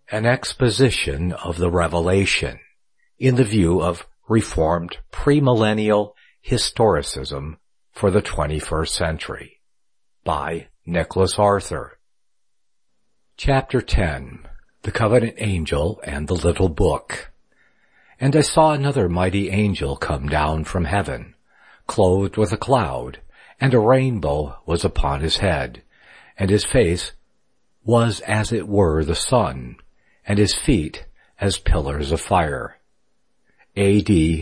An exposition of the Revelation in the view of Reformed premillennial historicism for the 21st century by Nicholas Arthur. Chapter 10. The Covenant Angel and the Little Book. And I saw another mighty angel come down from heaven, clothed with a cloud, and a rainbow was upon his head, and his face was as it were the sun, and his feet as pillars of fire. A.D.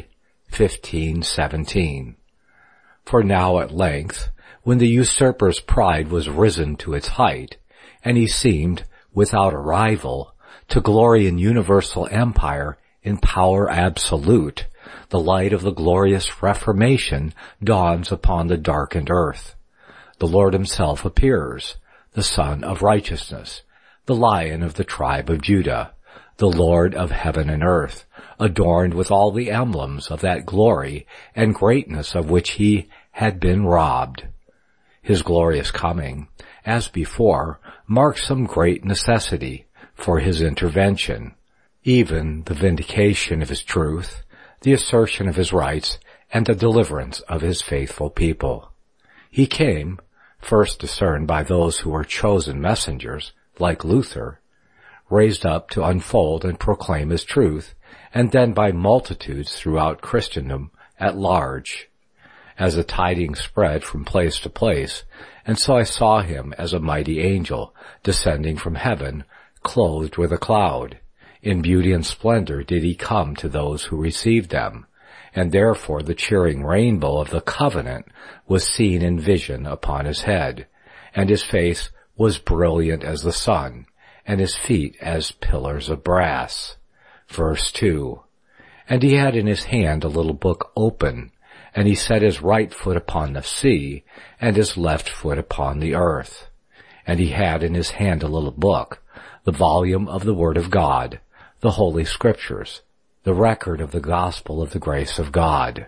1517. For now at length, when the usurper's pride was risen to its height, and he seemed, without a rival, to glory in universal empire in power absolute, the light of the glorious Reformation dawns upon the darkened earth. The Lord himself appears, the Son of Righteousness, the Lion of the tribe of Judah, the Lord of heaven and earth, adorned with all the emblems of that glory and greatness of which he had been robbed. His glorious coming, as before, marks some great necessity for his intervention, even the vindication of his truth, the assertion of his rights, and the deliverance of his faithful people. He came, first discerned by those who were chosen messengers, like Luther, raised up to unfold and proclaim his truth, and then by multitudes throughout Christendom at large, as the tidings spread from place to place. And so I saw him as a mighty angel, descending from heaven, clothed with a cloud. In beauty and splendor did he come to those who received them, and therefore the cheering rainbow of the covenant was seen in vision upon his head, and his face was brilliant as the sun, and his feet as pillars of brass. Verse 2. And he had in his hand a little book open, and he set his right foot upon the sea, and his left foot upon the earth. And he had in his hand a little book, the volume of the Word of God, the Holy Scriptures, the record of the gospel of the grace of God,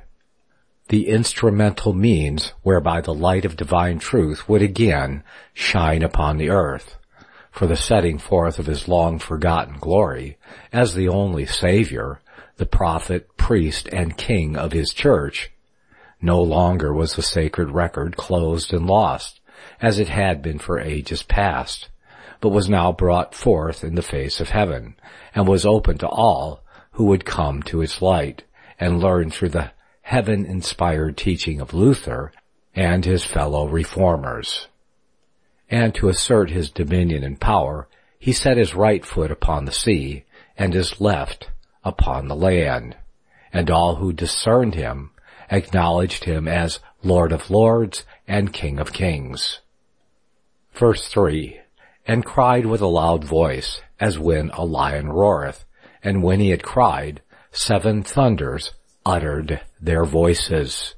the instrumental means whereby the light of divine truth would again shine upon the earth, for the setting forth of his long-forgotten glory as the only Savior, the prophet, priest, and king of his church. No longer was the sacred record closed and lost, as it had been for ages past, but was now brought forth in the face of heaven, and was open to all who would come to its light, and learn through the heaven-inspired teaching of Luther and his fellow reformers. And to assert his dominion and power, he set his right foot upon the sea, and his left upon the land. And all who discerned him acknowledged him as Lord of lords and King of kings. Verse 3. And cried with a loud voice, as when a lion roareth, and when he had cried, 7 thunders uttered their voices.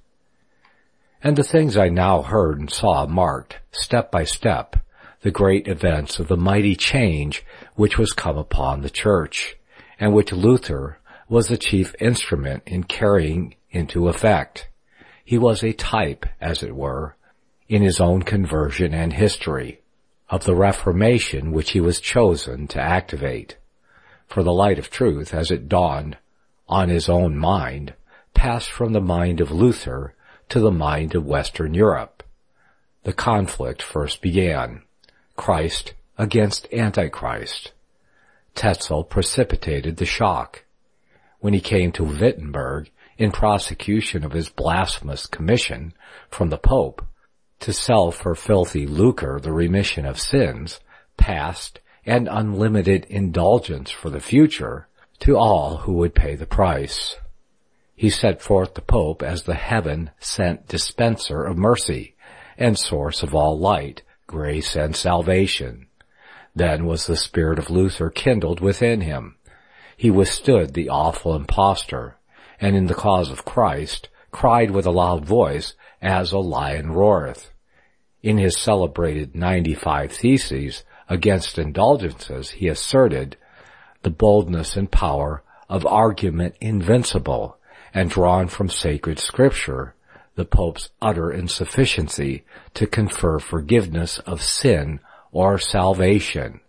And the things I now heard and saw marked, step by step, the great events of the mighty change which was come upon the church, and which Luther was the chief instrument in carrying into effect. He was a type, as it were, in his own conversion and history, of the Reformation which he was chosen to activate. For the light of truth, as it dawned on his own mind, passed from the mind of Luther to the mind of Western Europe. The conflict first began, Christ against Antichrist. Tetzel precipitated the shock. When he came to Wittenberg in prosecution of his blasphemous commission from the Pope to sell for filthy lucre the remission of sins, past and unlimited indulgence for the future, to all who would pay the price. He set forth the Pope as the heaven-sent dispenser of mercy and source of all light, grace, and salvation. Then was the spirit of Luther kindled within him. He withstood the awful impostor, and in the cause of Christ cried with a loud voice, as a lion roareth. In his celebrated 95 Theses against indulgences, he asserted the boldness and power of argument invincible, and drawn from sacred scripture, the Pope's utter insufficiency to confer forgiveness of sin or salvation,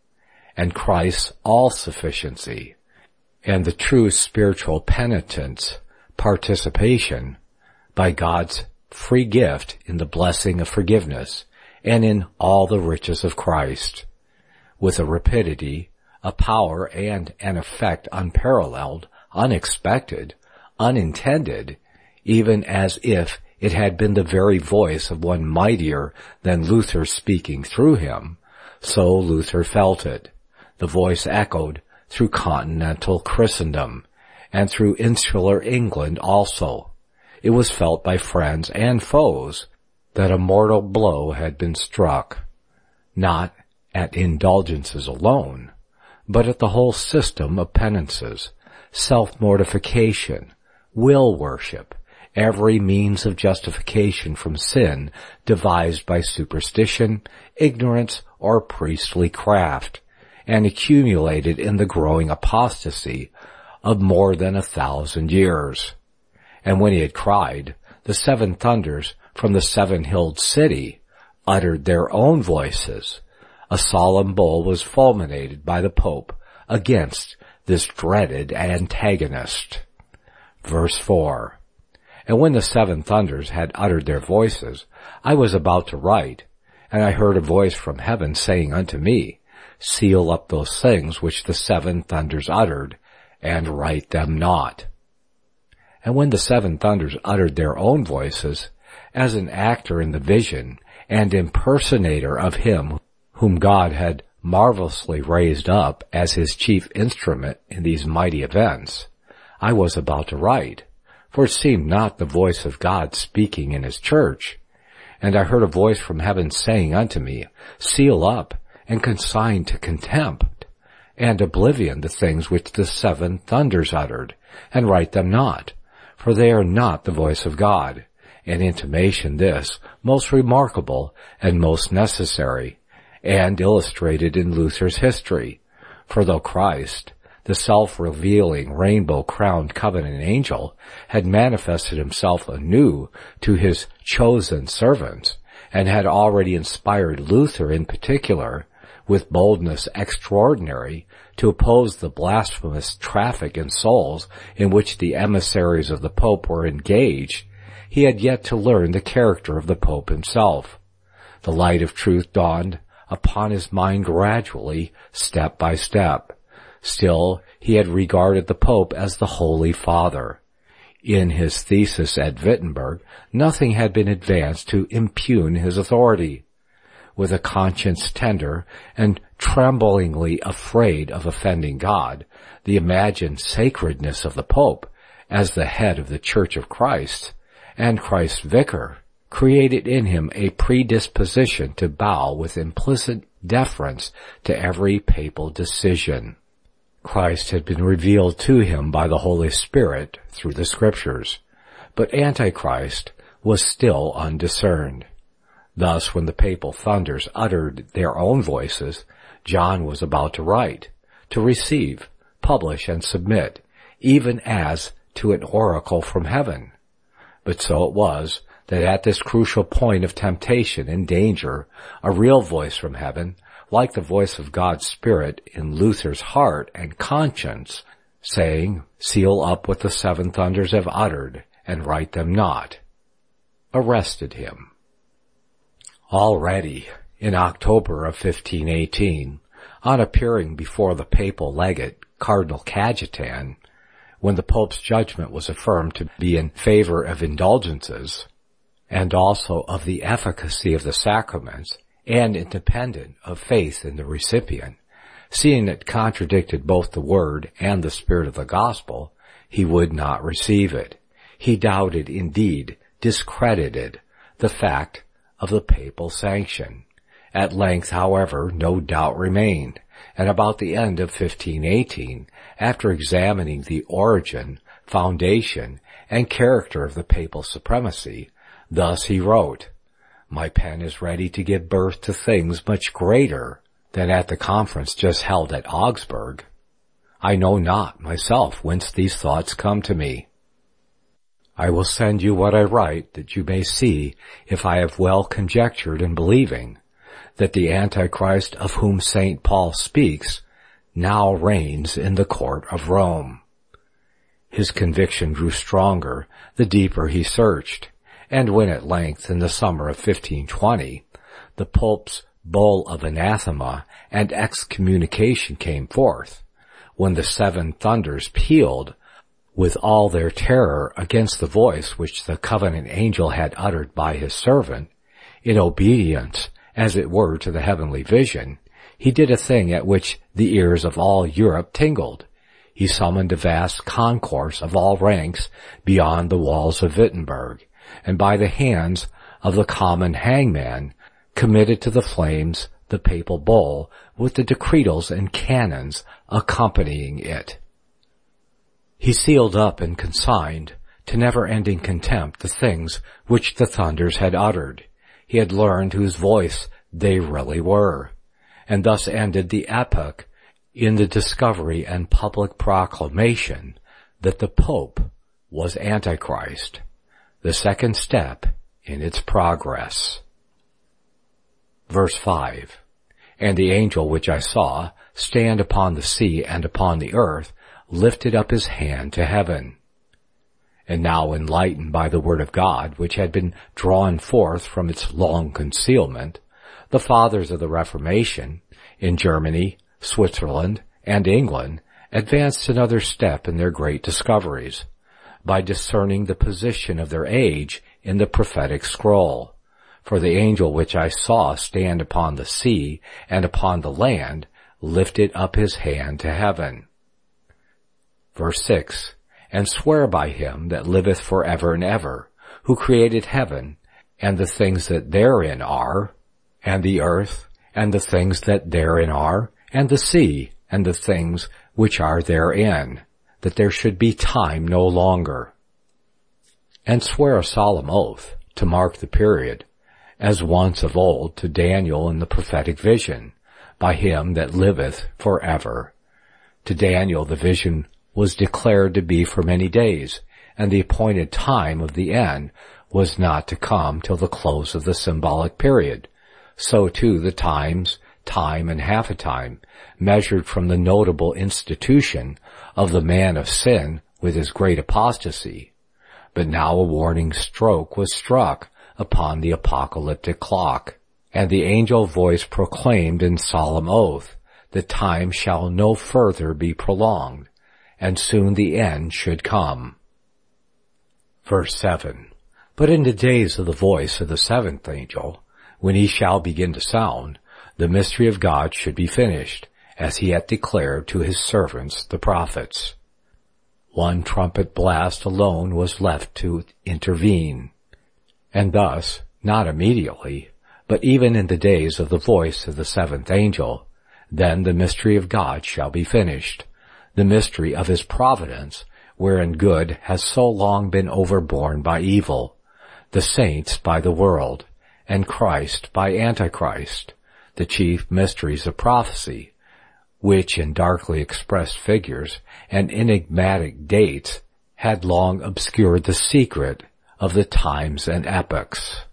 and Christ's all-sufficiency, and the true spiritual penitent's participation by God's free gift in the blessing of forgiveness and in all the riches of Christ, with a rapidity, a power, and an effect unparalleled, unexpected, unintended, even as if it had been the very voice of one mightier than Luther speaking through him. So Luther felt it. The voice echoed through continental Christendom, and through insular England also. It was felt by friends and foes that a mortal blow had been struck, not at indulgences alone, but at the whole system of penances, self-mortification, will worship, every means of justification from sin devised by superstition, ignorance, or priestly craft, and accumulated in the growing apostasy of more than 1,000 years. And when he had cried, the seven thunders from the seven-hilled city uttered their own voices. A solemn bull was fulminated by the Pope against this dreaded antagonist. Verse 4. And when the seven thunders had uttered their voices, I was about to write, and I heard a voice from heaven saying unto me, Seal up those things which the seven thunders uttered, and write them not. And when the seven thunders uttered their own voices, as an actor in the vision and impersonator of him whom God had marvelously raised up as his chief instrument in these mighty events, I was about to write, for it seemed not the voice of God speaking in his church. And I heard a voice from heaven saying unto me, Seal up and consign to contempt and oblivion the things which the seven thunders uttered, and write them not, for they are not the voice of God. An intimation this, most remarkable and most necessary, and illustrated in Luther's history. For though Christ, the self-revealing rainbow-crowned covenant angel, had manifested himself anew to his chosen servants, and had already inspired Luther in particular with boldness extraordinary to oppose the blasphemous traffic in souls in which the emissaries of the Pope were engaged, he had yet to learn the character of the Pope himself. The light of truth dawned upon his mind gradually, step by step. Still, he had regarded the Pope as the Holy Father. In his thesis at Wittenberg, nothing had been advanced to impugn his authority. With a conscience tender and tremblingly afraid of offending God, the imagined sacredness of the Pope, as the head of the Church of Christ, and Christ's vicar, created in him a predisposition to bow with implicit deference to every papal decision. Christ had been revealed to him by the Holy Spirit through the Scriptures, but Antichrist was still undiscerned. Thus, when the papal thunders uttered their own voices, John was about to write, to receive, publish, and submit, even as to an oracle from heaven. But so it was that at this crucial point of temptation and danger, a real voice from heaven, like the voice of God's Spirit in Luther's heart and conscience, saying, Seal up what the seven thunders have uttered, and write them not, arrested him. Already, in October of 1518, on appearing before the papal legate, Cardinal Cajetan, when the Pope's judgment was affirmed to be in favor of indulgences, and also of the efficacy of the sacraments, and independent of faith in the recipient, seeing it contradicted both the word and the spirit of the gospel, he would not receive it. He doubted, indeed, discredited the fact of the papal sanction. At length, however, no doubt remained, and about the end of 1518, after examining the origin, foundation, and character of the papal supremacy, thus he wrote, My pen is ready to give birth to things much greater than at the conference just held at Augsburg. I know not myself whence these thoughts come to me. I will send you what I write, that you may see if I have well conjectured in believing that the Antichrist of whom St. Paul speaks now reigns in the court of Rome. His conviction grew stronger the deeper he searched, and when at length in the summer of 1520 the Pope's bull of anathema and excommunication came forth, when the seven thunders pealed with all their terror against the voice which the covenant angel had uttered by his servant, in obedience, as it were, to the heavenly vision, he did a thing at which the ears of all Europe tingled. He summoned a vast concourse of all ranks beyond the walls of Wittenberg, and by the hands of the common hangman committed to the flames the papal bull with the decretals and canons accompanying it. He sealed up and consigned to never-ending contempt the things which the thunders had uttered. He had learned whose voice they really were, and thus ended the epoch in the discovery and public proclamation that the Pope was Antichrist, the second step in its progress. Verse 5, And the angel which I saw stand upon the sea and upon the earth lifted up his hand to heaven. And now enlightened by the word of God, which had been drawn forth from its long concealment, the fathers of the Reformation in Germany, Switzerland, and England advanced another step in their great discoveries by discerning the position of their age in the prophetic scroll. For the angel which I saw stand upon the sea and upon the land lifted up his hand to heaven. Verse 6, And swear by him that liveth for ever and ever, who created heaven, and the things that therein are, and the earth, and the things that therein are, and the sea, and the things which are therein, that there should be time no longer. And swear a solemn oath to mark the period, as once of old to Daniel in the prophetic vision, by him that liveth for ever. To Daniel the vision was declared to be for many days, and the appointed time of the end was not to come till the close of the symbolic period. So too the times, time and half a time, measured from the notable institution of the man of sin with his great apostasy. But now a warning stroke was struck upon the apocalyptic clock, and the angel voice proclaimed in solemn oath that time shall no further be prolonged, and soon the end should come. Verse 7, But in the days of the voice of the seventh angel, when he shall begin to sound, the mystery of God should be finished, as he hath declared to his servants the prophets. One trumpet blast alone was left to intervene, and thus, not immediately, but even in the days of the voice of the seventh angel, then the mystery of God shall be finished, the mystery of his providence, wherein good has so long been overborne by evil, the saints by the world, and Christ by Antichrist, the chief mysteries of prophecy, which in darkly expressed figures and enigmatic dates had long obscured the secret of the times and epochs.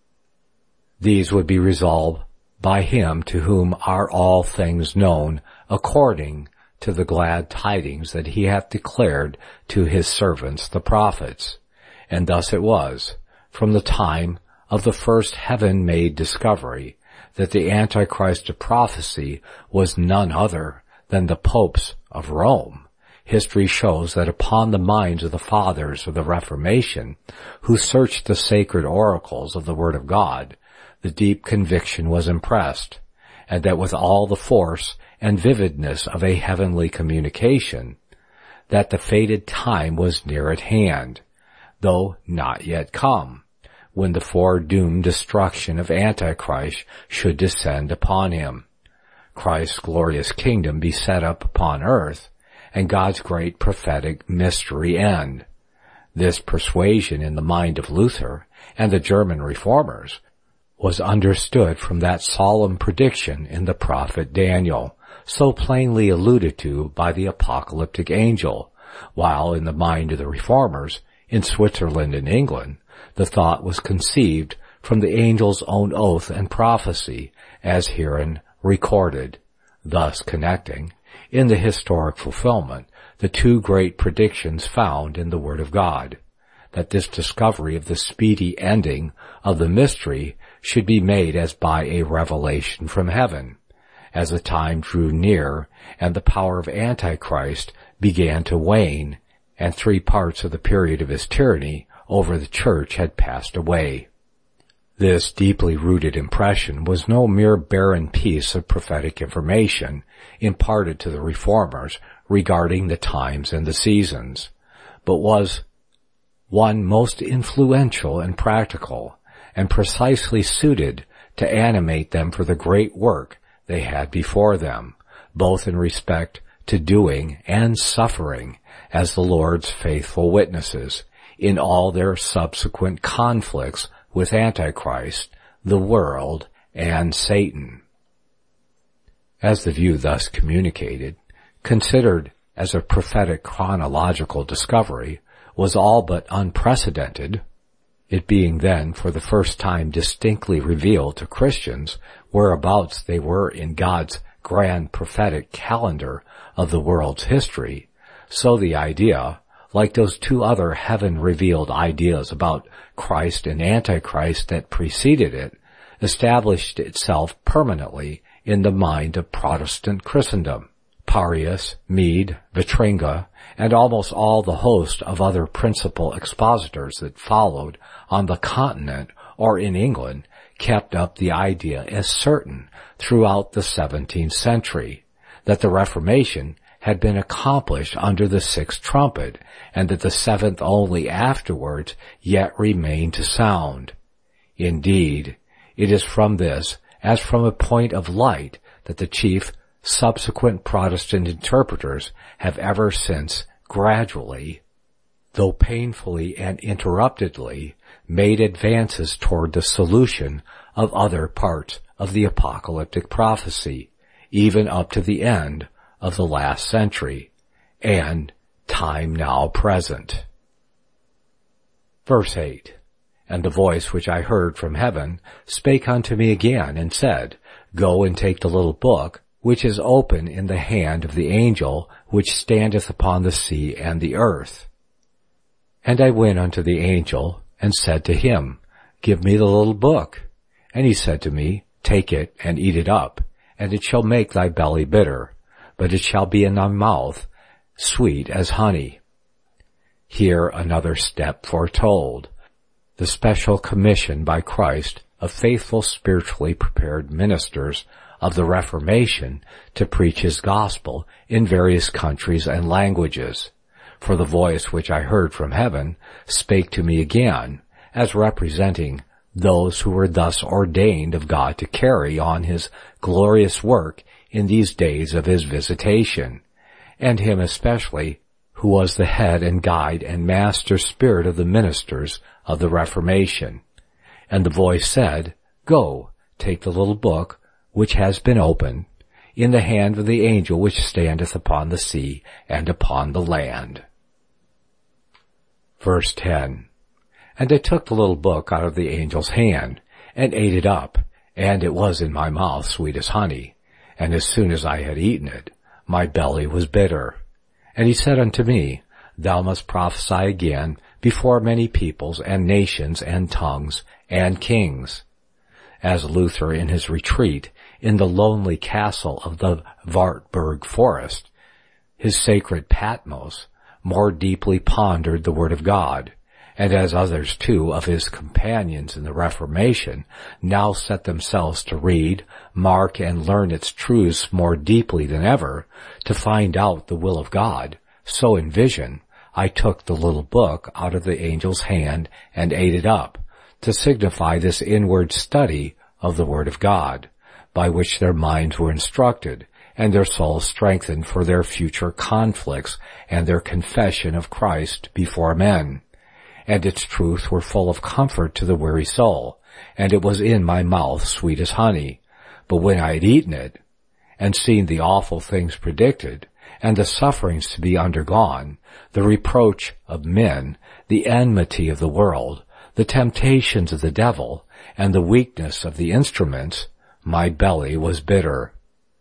These would be resolved by him to whom are all things known according to the glad tidings that he hath declared to his servants the prophets. And thus it was, from the time of the first heaven-made discovery, that the Antichrist of prophecy was none other than the popes of Rome. History shows that upon the minds of the fathers of the Reformation, who searched the sacred oracles of the Word of God, the deep conviction was impressed, and that with all the force and vividness of a heavenly communication, that the fated time was near at hand, though not yet come, when the foredoomed destruction of Antichrist should descend upon him, Christ's glorious kingdom be set up upon earth, and God's great prophetic mystery end. This persuasion in the mind of Luther and the German reformers was understood from that solemn prediction in the prophet Daniel, so plainly alluded to by the apocalyptic angel, while in the mind of the reformers in Switzerland and England, the thought was conceived from the angel's own oath and prophecy, as herein recorded, thus connecting, in the historic fulfillment, the two great predictions found in the Word of God, that this discovery of the speedy ending of the mystery should be made as by a revelation from heaven, as the time drew near and the power of Antichrist began to wane, and 3 parts of the period of his tyranny over the church had passed away. This deeply rooted impression was no mere barren piece of prophetic information imparted to the reformers regarding the times and the seasons, but was one most influential and practical, and precisely suited to animate them for the great work they had before them, both in respect to doing and suffering as the Lord's faithful witnesses in all their subsequent conflicts with Antichrist, the world, and Satan. As the view thus communicated, considered as a prophetic chronological discovery, was all but unprecedented, it being then for the first time distinctly revealed to Christians whereabouts they were in God's grand prophetic calendar of the world's history, so the idea, like those 2 other heaven-revealed ideas about Christ and Antichrist that preceded it, established itself permanently in the mind of Protestant Christendom. Parius, Mede, Vitringa, and almost all the host of other principal expositors that followed on the continent or in England kept up the idea as certain throughout the 17th century that the Reformation had been accomplished under the 6th trumpet, and that the 7th only afterwards yet remained to sound. Indeed, it is from this, as from a point of light, that the chief subsequent Protestant interpreters have ever since gradually, though painfully and interruptedly, made advances toward the solution of other parts of the apocalyptic prophecy, even up to the end of the last century, and time now present. Verse 8, And the voice which I heard from heaven spake unto me again, and said, Go and take the little book, which is open in the hand of the angel which standeth upon the sea and the earth. And I went unto the angel, and said to him, Give me the little book. And he said to me, Take it, and eat it up, and it shall make thy belly bitter, but it shall be in thy mouth sweet as honey. Here another step foretold, the special commission by Christ of faithful spiritually prepared ministers of the Reformation to preach his gospel in various countries and languages. For the voice which I heard from heaven spake to me again, as representing those who were thus ordained of God to carry on his glorious work in these days of his visitation, and him especially who was the head and guide and master spirit of the ministers of the Reformation. And the voice said, Go, take the little book, which has been opened, in the hand of the angel which standeth upon the sea and upon the land. Verse 10, And I took the little book out of the angel's hand, and ate it up, and it was in my mouth sweet as honey. And as soon as I had eaten it, my belly was bitter. And he said unto me, Thou must prophesy again before many peoples and nations and tongues and kings. As Luther in his retreat in the lonely castle of the Wartburg forest, his sacred Patmos, more deeply pondered the Word of God, and as others too of his companions in the Reformation now set themselves to read, mark, and learn its truths more deeply than ever, to find out the will of God, so in vision I took the little book out of the angel's hand and ate it up, to signify this inward study of the Word of God, by which their minds were instructed, and their souls strengthened for their future conflicts and their confession of Christ before men. And its truths were full of comfort to the weary soul, and it was in my mouth sweet as honey. But when I had eaten it, and seen the awful things predicted, and the sufferings to be undergone, the reproach of men, the enmity of the world, the temptations of the devil, and the weakness of the instruments, my belly was bitter.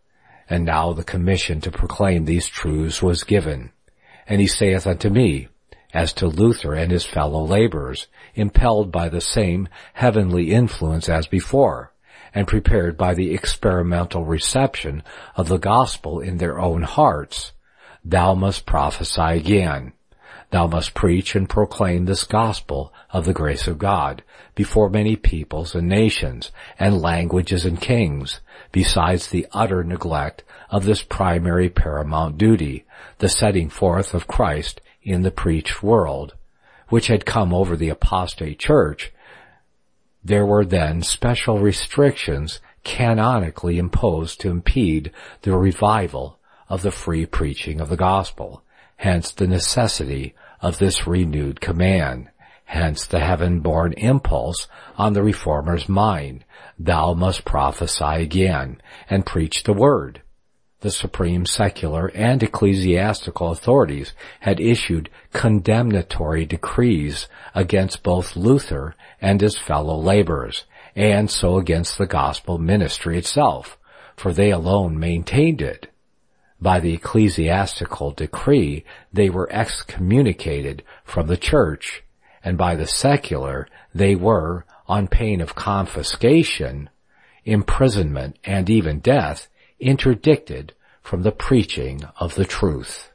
And now the commission to proclaim these truths was given. And he saith unto me, as to Luther and his fellow laborers, impelled by the same heavenly influence as before, and prepared by the experimental reception of the gospel in their own hearts, thou must prophesy again. Thou must preach and proclaim this gospel of the grace of God before many peoples and nations and languages and kings, besides the utter neglect of this primary paramount duty, the setting forth of Christ in the preached world, which had come over the apostate church. There were then special restrictions canonically imposed to impede the revival of the free preaching of the gospel. Hence the necessity of this renewed command. Hence the heaven-born impulse on the reformer's mind. Thou must prophesy again and preach the word. The supreme secular and ecclesiastical authorities had issued condemnatory decrees against both Luther and his fellow laborers, and so against the gospel ministry itself, for they alone maintained it. By the ecclesiastical decree, they were excommunicated from the church, and by the secular, they were, on pain of confiscation, imprisonment, and even death, interdicted from the preaching of the truth.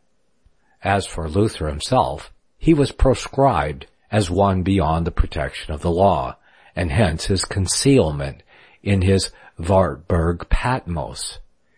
As for Luther himself, he was proscribed as one beyond the protection of the law, and hence his concealment in his Wartburg Patmos.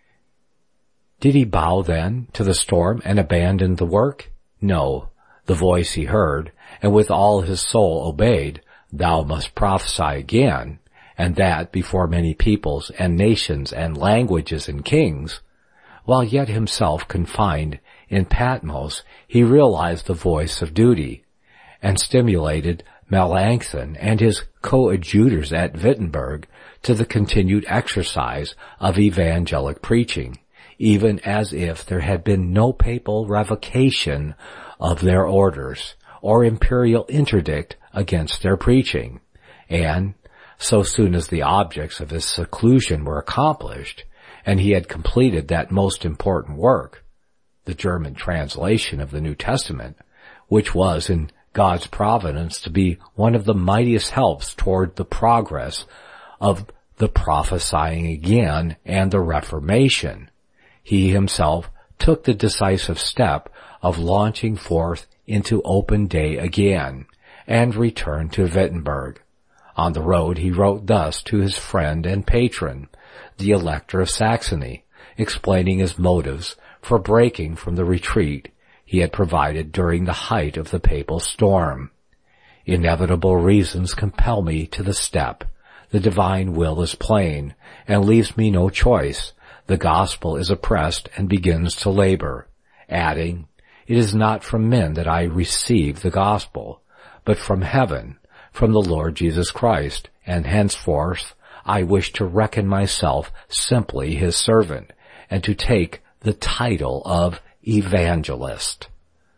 Did he bow then to the storm and abandon the work? No. The voice he heard, and with all his soul obeyed, thou must prophesy again, and that before many peoples and nations and languages and kings. While yet himself confined in Patmos, he realized the voice of duty, and stimulated Melanchthon and his coadjutors at Wittenberg to the continued exercise of evangelic preaching, even as if there had been no papal revocation of their orders or imperial interdict against their preaching. And so soon as the objects of his seclusion were accomplished, and he had completed that most important work, the German translation of the New Testament, which was in God's providence to be one of the mightiest helps toward the progress of the prophesying again and the Reformation, he himself took the decisive step of launching forth into open day again, and returned to Wittenberg. On the road he wrote thus to his friend and patron, the Elector of Saxony, explaining his motives for breaking from the retreat he had provided during the height of the papal storm. Inevitable reasons compel me to the step. The divine will is plain, and leaves me no choice. The gospel is oppressed and begins to labor, adding, it is not from men that I receive the gospel, but from heaven, from the Lord Jesus Christ, and henceforth I wish to reckon myself simply his servant, and to take the title of evangelist.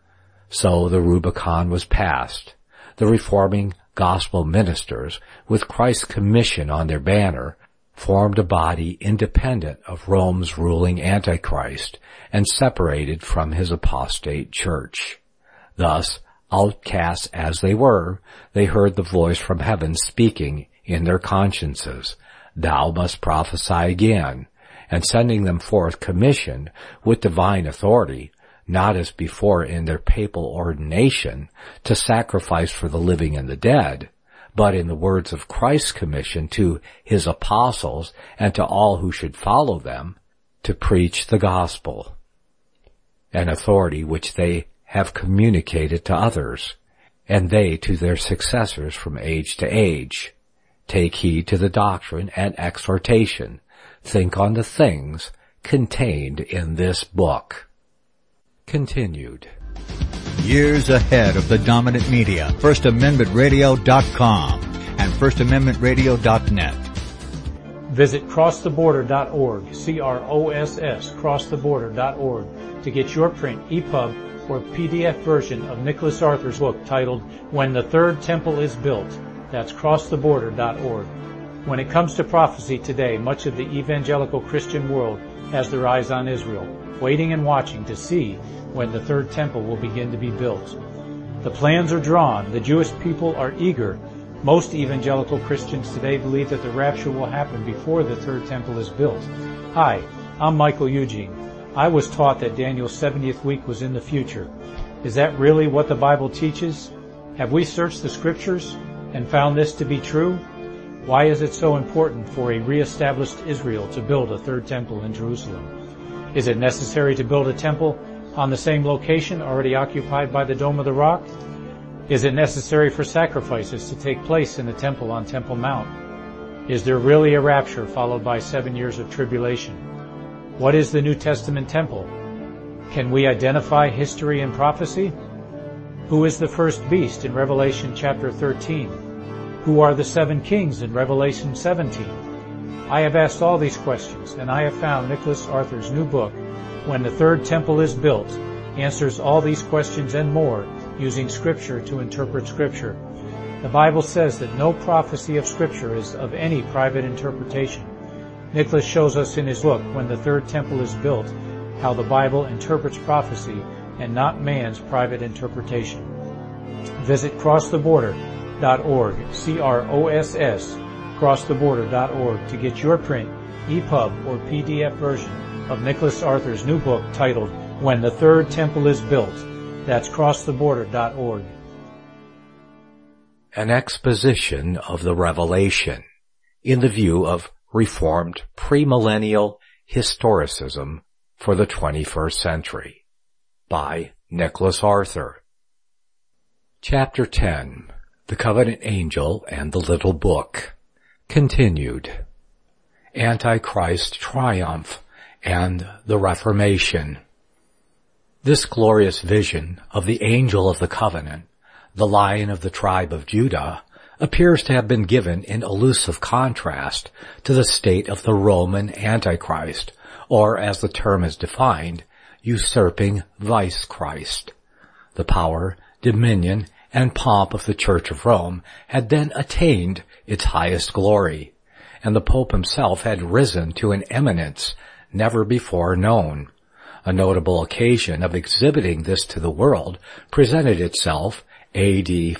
So the Rubicon was passed. The reforming gospel ministers, with Christ's commission on their banner, formed a body independent of Rome's ruling Antichrist and separated from his apostate church. Thus, outcasts as they were, they heard the voice from heaven speaking in their consciences, thou must prophesy again, and sending them forth commissioned with divine authority, not as before in their papal ordination, to sacrifice for the living and the dead, but in the words of Christ's commission to his apostles and to all who should follow them, to preach the gospel, an authority which they have communicated to others, and they to their successors from age to age. Take heed to the doctrine and exhortation. Think on the things contained in this book. Continued. Years ahead of the dominant media, FirstAmendmentRadio.com and FirstAmendmentRadio.net. Visit crosstheborder.org, CROSS, crosstheborder.org, to get your print, EPUB, or PDF version of Nicholas Arthur's book titled When the Third Temple is Built. That's crosstheborder.org. When it comes to prophecy today, much of the evangelical Christian world has their eyes on Israel, waiting and watching to see when the third temple will begin to be built. The plans are drawn. The Jewish people are eager. Most evangelical Christians today believe that the rapture will happen before the third temple is built. Hi, I'm Michael Eugene. I was taught that Daniel's 70th week was in the future. Is that really what the Bible teaches? Have we searched the Scriptures and found this to be true? Why is it so important for a re-established Israel to build a third temple in Jerusalem? Is it necessary to build a temple on the same location already occupied by the Dome of the Rock? Is it necessary for sacrifices to take place in the temple on Temple Mount? Is there really a rapture followed by 7 years of tribulation? What is the New Testament temple? Can we identify history and prophecy? Who is the first beast in Revelation chapter 13? Who are the 7 kings in Revelation 17? I have asked all these questions, and I have found Nicholas Arthur's new book, When the Third Temple is Built, answers all these questions and more using Scripture to interpret Scripture. The Bible says that no prophecy of Scripture is of any private interpretation. Nicholas shows us in his book, When the Third Temple is Built, how the Bible interprets prophecy and not man's private interpretation. Visit crosstheborder.org, C-R-O-S-S, crosstheborder.org to get your print, EPUB, or PDF version of Nicholas Arthur's new book titled When the Third Temple is Built. That's crosstheborder.org. An exposition of the Revelation in the view of Reformed premillennial historicism for the 21st century by Nicholas Arthur. Chapter 10, The Covenant Angel and the Little Book. Continued. Antichrist Triumph and the Reformation. This glorious vision of the angel of the covenant, the Lion of the tribe of Judah, appears to have been given in elusive contrast to the state of the Roman Antichrist, or as the term is defined, usurping vice-Christ. The power, dominion, and pomp of the Church of Rome had then attained its highest glory, and the Pope himself had risen to an eminence never before known. A notable occasion of exhibiting this to the world presented itself A.D.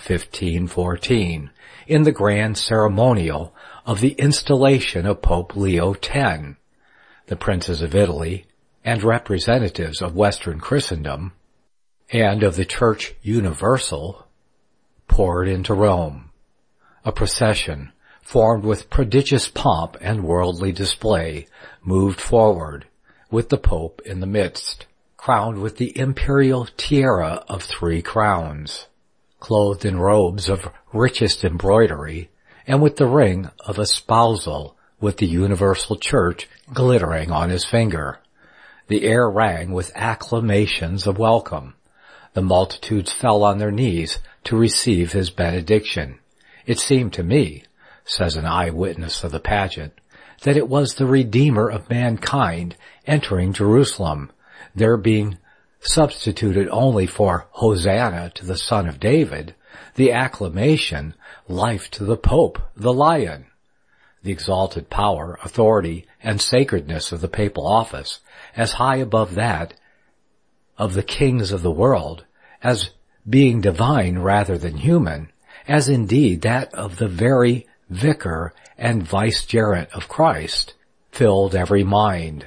1514 in the grand ceremonial of the installation of Pope Leo X. The princes of Italy and representatives of Western Christendom and of the Church Universal poured into Rome. A procession formed with prodigious pomp and worldly display moved forward, with the Pope in the midst, crowned with the imperial tiara of 3 crowns, clothed in robes of richest embroidery, and with the ring of espousal with the universal church glittering on his finger. The air rang with acclamations of welcome. The multitudes fell on their knees to receive his benediction. It seemed to me, says an eyewitness of the pageant, that it was the Redeemer of mankind entering Jerusalem, there being substituted only for Hosanna to the Son of David, the acclamation, life to the Pope, the Lion. The exalted power, authority, and sacredness of the papal office, as high above that of the kings of the world, as being divine rather than human, as indeed that of the very vicar and vicegerent of Christ, filled every mind.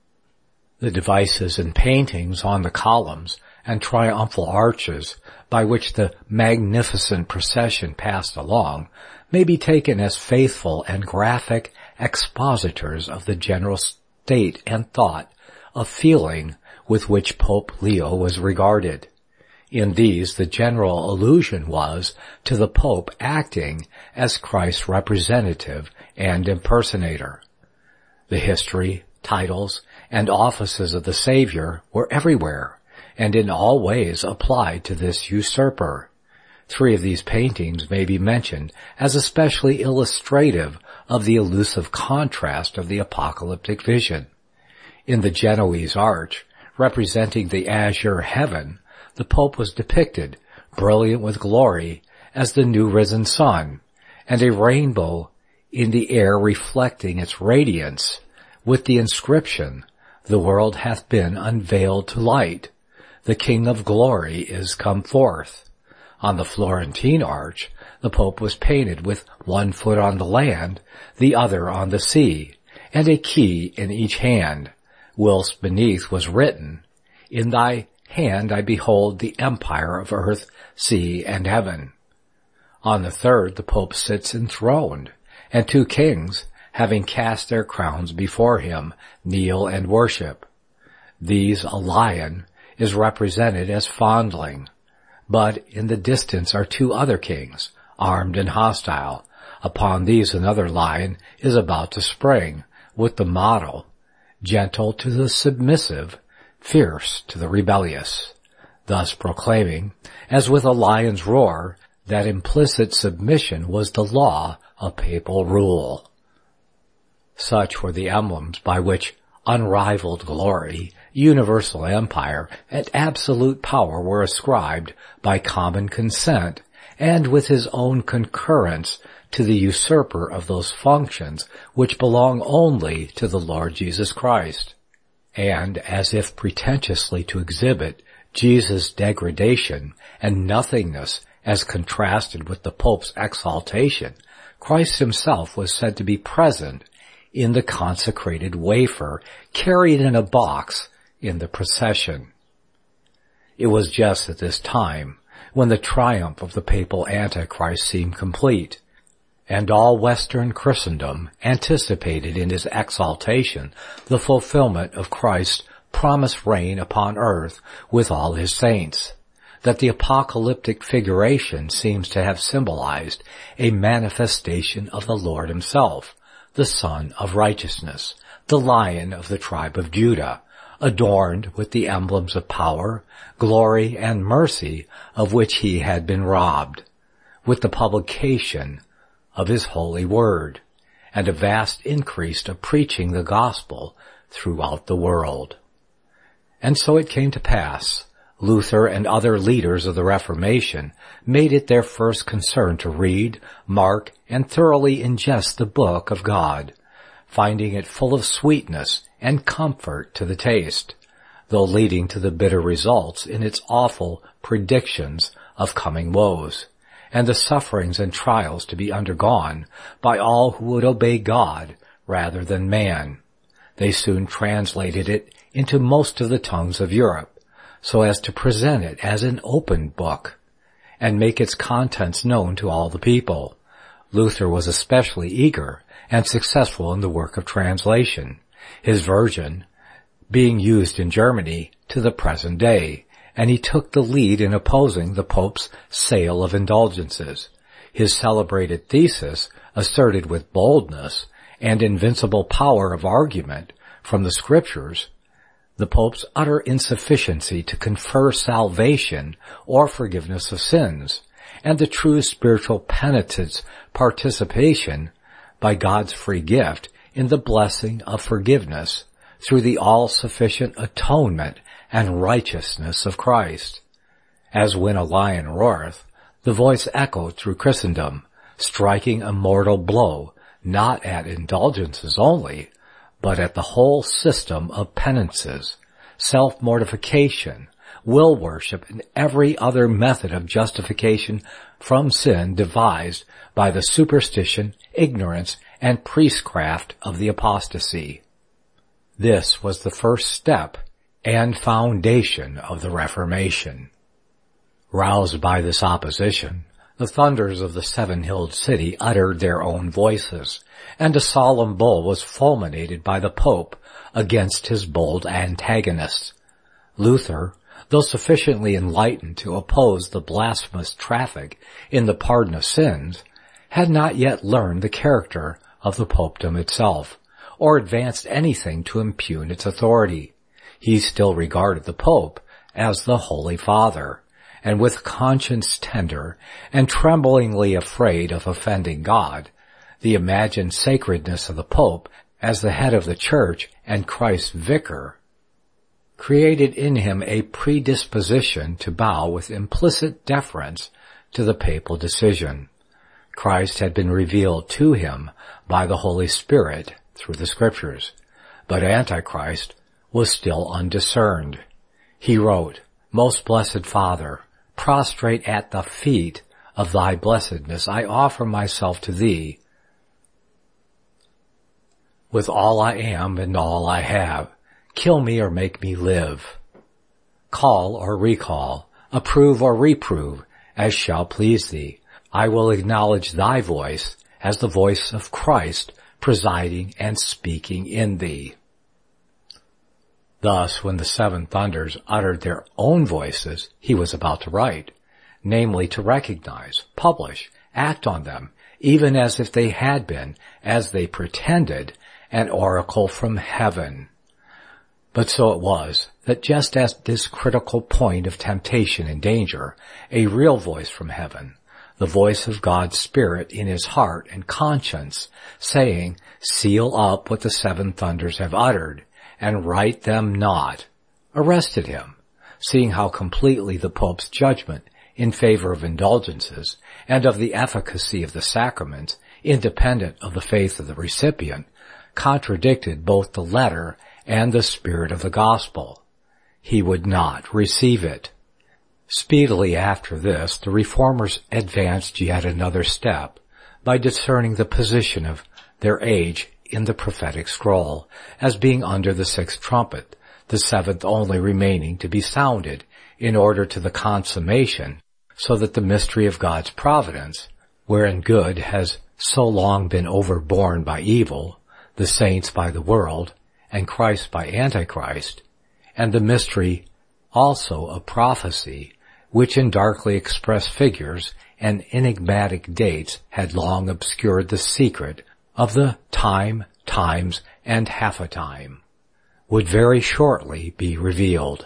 The devices and paintings on the columns and triumphal arches by which the magnificent procession passed along may be taken as faithful and graphic expositors of the general state and thought of feeling with which Pope Leo was regarded. In these, the general allusion was to the Pope acting as Christ's representative and impersonator. The history, titles, and offices of the Savior were everywhere, and in all ways applied to this usurper. 3 of these paintings may be mentioned as especially illustrative of the elusive contrast of the apocalyptic vision. In the Genoese arch, representing the azure heaven, the Pope was depicted, brilliant with glory, as the new risen sun, and a rainbow in the air reflecting its radiance, with the inscription, The world hath been unveiled to light. The King of glory is come forth. On the Florentine arch, the Pope was painted with one foot on the land, the other on the sea, and a key in each hand, whilst beneath was written, In thy hand I behold the empire of earth, sea, and heaven. On the third the Pope sits enthroned, and two kings, having cast their crowns before him, kneel and worship. These a lion is represented as fondling, but in the distance are two other kings, armed and hostile. Upon these another lion is about to spring, with the motto, Gentle to the submissive, fierce to the rebellious, thus proclaiming, as with a lion's roar, that implicit submission was the law of papal rule. Such were the emblems by which unrivaled glory, universal empire, and absolute power were ascribed by common consent, and with his own concurrence, to the usurper of those functions which belong only to the Lord Jesus Christ. And as if pretentiously to exhibit Jesus' degradation and nothingness as contrasted with the Pope's exaltation, Christ himself was said to be present in the consecrated wafer carried in a box in the procession. It was just at this time when the triumph of the papal Antichrist seemed complete, and all Western Christendom anticipated in his exaltation the fulfillment of Christ's promised reign upon earth with all his saints, that the apocalyptic figuration seems to have symbolized a manifestation of the Lord himself, the Son of Righteousness, the Lion of the tribe of Judah, adorned with the emblems of power, glory, and mercy of which he had been robbed, with the publication of his holy word, and a vast increase of preaching the gospel throughout the world. And so it came to pass, Luther and other leaders of the Reformation made it their first concern to read, mark, and thoroughly ingest the book of God, finding it full of sweetness and comfort to the taste, though leading to the bitter results in its awful predictions of coming woes, and the sufferings and trials to be undergone by all who would obey God rather than man. They soon translated it into most of the tongues of Europe, so as to present it as an open book, and make its contents known to all the people. Luther was especially eager and successful in the work of translation, his version being used in Germany to the present day, and he took the lead in opposing the Pope's sale of indulgences. His celebrated thesis asserted with boldness and invincible power of argument from the Scriptures the Pope's utter insufficiency to confer salvation or forgiveness of sins, and the true spiritual penitent's participation by God's free gift in the blessing of forgiveness through the all-sufficient atonement and righteousness of Christ. As when a lion roareth, the voice echoed through Christendom, striking a mortal blow not at indulgences only, but at the whole system of penances, self-mortification, will worship, and every other method of justification from sin devised by the superstition, ignorance, and priestcraft of the apostasy. This was the first step and foundation of the Reformation. Roused by this opposition, the thunders of the seven-hilled city uttered their own voices, and a solemn bull was fulminated by the Pope against his bold antagonists. Luther, though sufficiently enlightened to oppose the blasphemous traffic in the pardon of sins, had not yet learned the character of the popedom itself, or advanced anything to impugn its authority. He still regarded the Pope as the Holy Father, and with conscience tender and tremblingly afraid of offending God, the imagined sacredness of the Pope as the head of the Church and Christ's vicar created in him a predisposition to bow with implicit deference to the papal decision. Christ had been revealed to him by the Holy Spirit through the Scriptures, but Antichrist was still undiscerned. He wrote, "Most blessed Father, prostrate at the feet of thy blessedness, I offer myself to thee with all I am and all I have. Kill me or make me live. Call or recall, approve or reprove, as shall please thee. I will acknowledge thy voice as the voice of Christ presiding and speaking in thee." Thus, when the seven thunders uttered their own voices, he was about to write, namely to recognize, publish, act on them, even as if they had been, as they pretended, an oracle from heaven. But so it was, that just at this critical point of temptation and danger, a real voice from heaven, the voice of God's Spirit in his heart and conscience, saying, "Seal up what the seven thunders have uttered, and write them not," arrested him, seeing how completely the Pope's judgment in favor of indulgences and of the efficacy of the sacraments, independent of the faith of the recipient, contradicted both the letter and the spirit of the gospel. He would not receive it. Speedily after this, the Reformers advanced yet another step by discerning the position of their age in the prophetic scroll as being under the sixth trumpet, the seventh only remaining to be sounded in order to the consummation, so that the mystery of God's providence, wherein good has so long been overborne by evil, the saints by the world, and Christ by Antichrist, and the mystery also of prophecy, which in darkly expressed figures and enigmatic dates had long obscured the secret of the time, times, and half a time, would very shortly be revealed.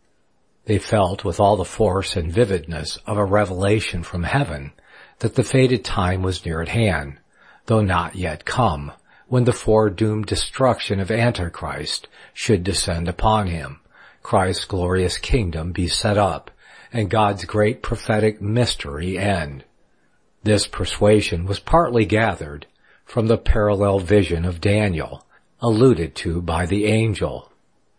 They felt with all the force and vividness of a revelation from heaven that the fated time was near at hand, though not yet come, when the foredoomed destruction of Antichrist should descend upon him, Christ's glorious kingdom be set up, and God's great prophetic mystery end. This persuasion was partly gathered from the parallel vision of Daniel, alluded to by the angel.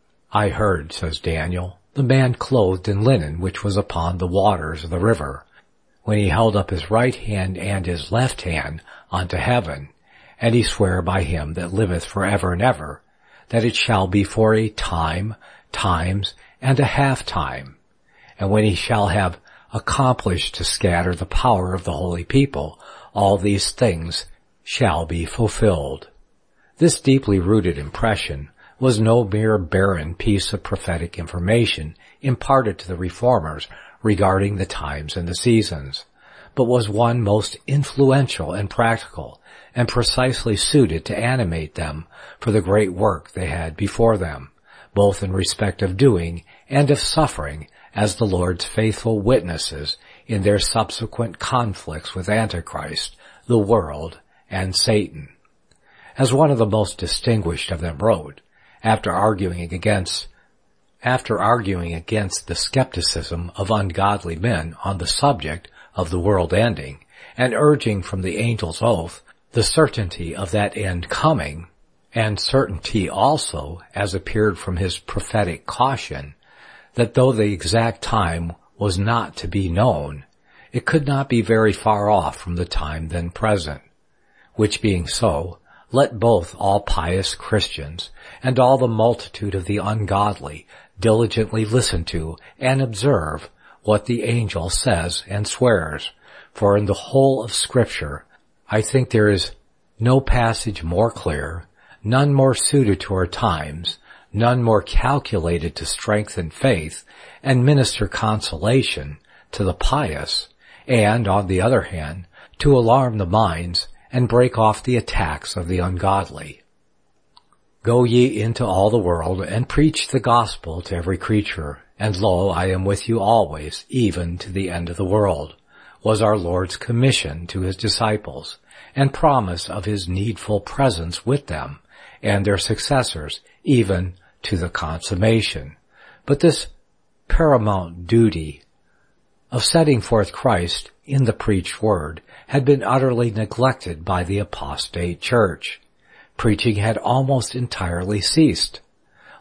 "I heard," says Daniel, "the man clothed in linen which was upon the waters of the river, when he held up his right hand and his left hand unto heaven, and he sware by him that liveth for ever and ever, that it shall be for a time, times, and a half time. And when he shall have accomplished to scatter the power of the holy people, all these things shall be fulfilled." This deeply rooted impression was no mere barren piece of prophetic information imparted to the Reformers regarding the times and the seasons, but was one most influential and practical, and precisely suited to animate them for the great work they had before them, both in respect of doing and of suffering as the Lord's faithful witnesses in their subsequent conflicts with Antichrist, the world, and Satan. As one of the most distinguished of them wrote, after arguing against the skepticism of ungodly men on the subject of the world ending, and urging from the angel's oath the certainty of that end coming, and certainty also, as appeared from his prophetic caution, that though the exact time was not to be known, it could not be very far off from the time then present. Which being so, let both all pious Christians and all the multitude of the ungodly diligently listen to and observe what the angel says and swears, for in the whole of Scripture I think there is no passage more clear, none more suited to our times, none more calculated to strengthen faith and minister consolation to the pious, and, on the other hand, to alarm the minds and break off the attacks of the ungodly. "Go ye into all the world, and preach the gospel to every creature, and lo, I am with you always, even to the end of the world," was our Lord's commission to his disciples, and promise of his needful presence with them and their successors, even to the consummation. But this paramount duty of setting forth Christ in the preached word had been utterly neglected by the apostate church. Preaching had almost entirely ceased.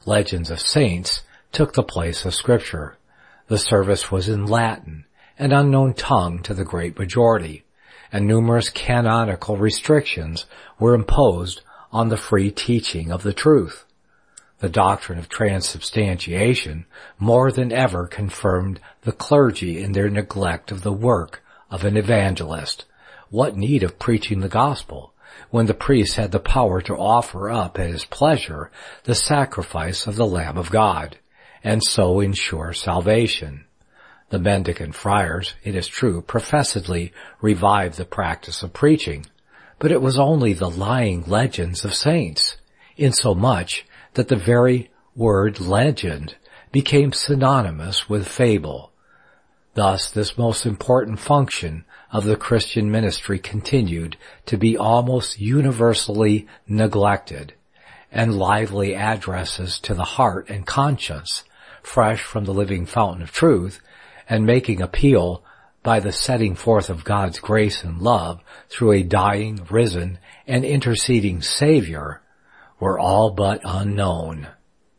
Legends of saints took the place of Scripture. The service was in Latin, an unknown tongue to the great majority, and numerous canonical restrictions were imposed on the free teaching of the truth. The doctrine of transubstantiation more than ever confirmed the clergy in their neglect of the work of an evangelist. What need of preaching the gospel when the priest had the power to offer up at his pleasure the sacrifice of the Lamb of God, and so ensure salvation? The mendicant friars, it is true, professedly revived the practice of preaching, but it was only the lying legends of saints, insomuch that the very word legend became synonymous with fable. Thus, this most important function of the Christian ministry continued to be almost universally neglected, and lively addresses to the heart and conscience, fresh from the living fountain of truth, and making appeal by the setting forth of God's grace and love through a dying, risen, and interceding Savior, were all but unknown.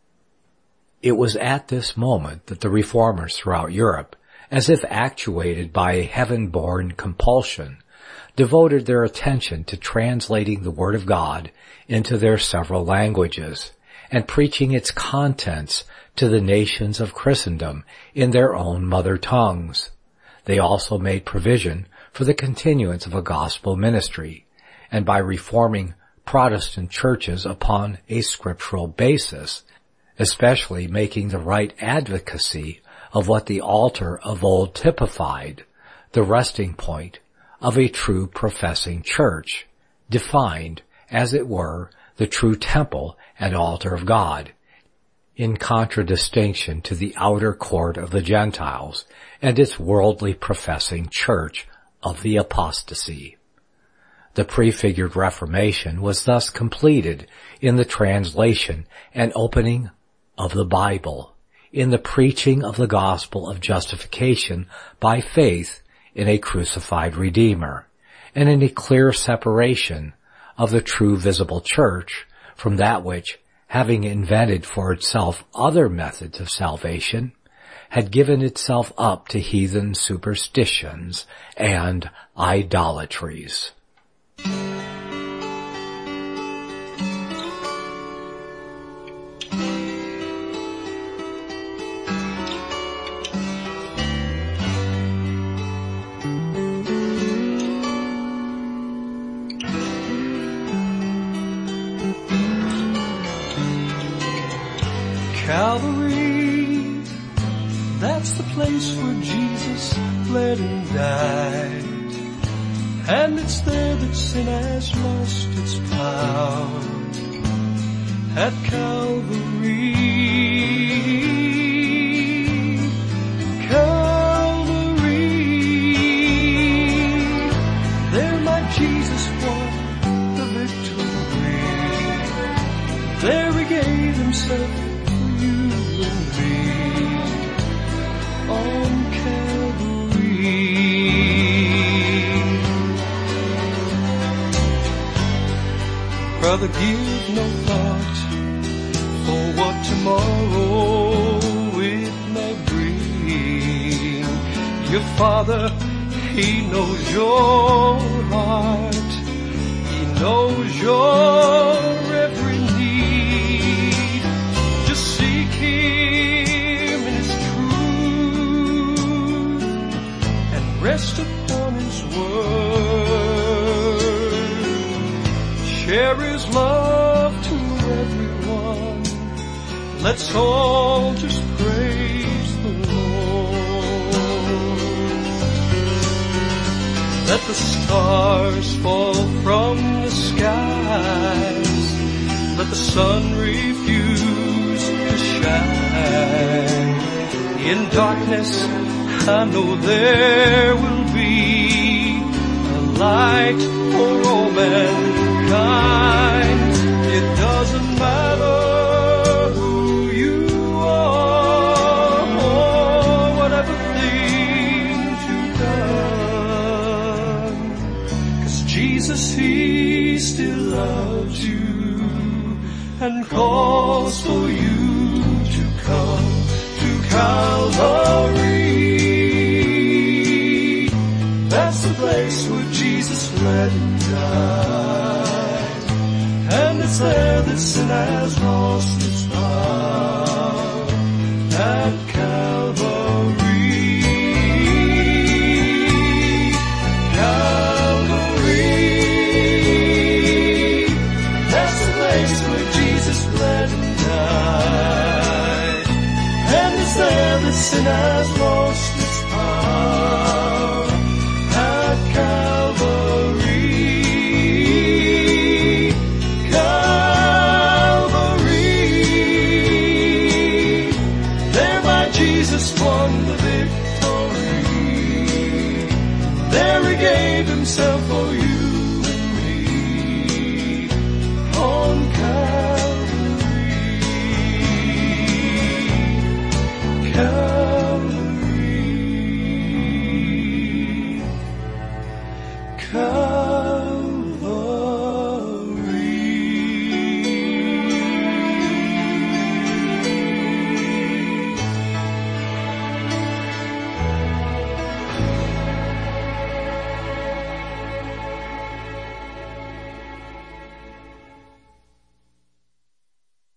It was at this moment that the reformers throughout Europe, as if actuated by a heaven-born compulsion, devoted their attention to translating the Word of God into their several languages, and preaching its contents to the nations of Christendom in their own mother tongues. They also made provision for the continuance of a gospel ministry, and by reforming Protestant churches upon a scriptural basis, especially making the right advocacy of what the altar of old typified, the resting point of a true professing church, defined, as it were, the true temple and altar of God, in contradistinction to the outer court of the Gentiles and its worldly professing church of the apostasy. The prefigured Reformation was thus completed in the translation and opening of the Bible, in the preaching of the gospel of justification by faith in a crucified Redeemer, and in a clear separation of the true visible church from that which, having invented for itself other methods of salvation, had given itself up to heathen superstitions and idolatries. Calvary, that's the place where Jesus bled and died, and it's there that sin has lost its power. At Calvary, there my Jesus won the victory. There he gave himself on Calvary. Brother, give no thought for what tomorrow it may bring. Your Father, He knows your heart. He knows your every need. Just seek Him in His rest upon His word. Share His love to everyone. Let's all just praise the Lord. Let the stars fall from the skies. Let the sun refuse to shine. In darkness I know there will be a light for all mankind. It doesn't matter who you are or whatever things you've done, 'cause Jesus, He still loves you and calls for you Calvary. That's the place where Jesus bled and died, and it's there that sin has lost its power.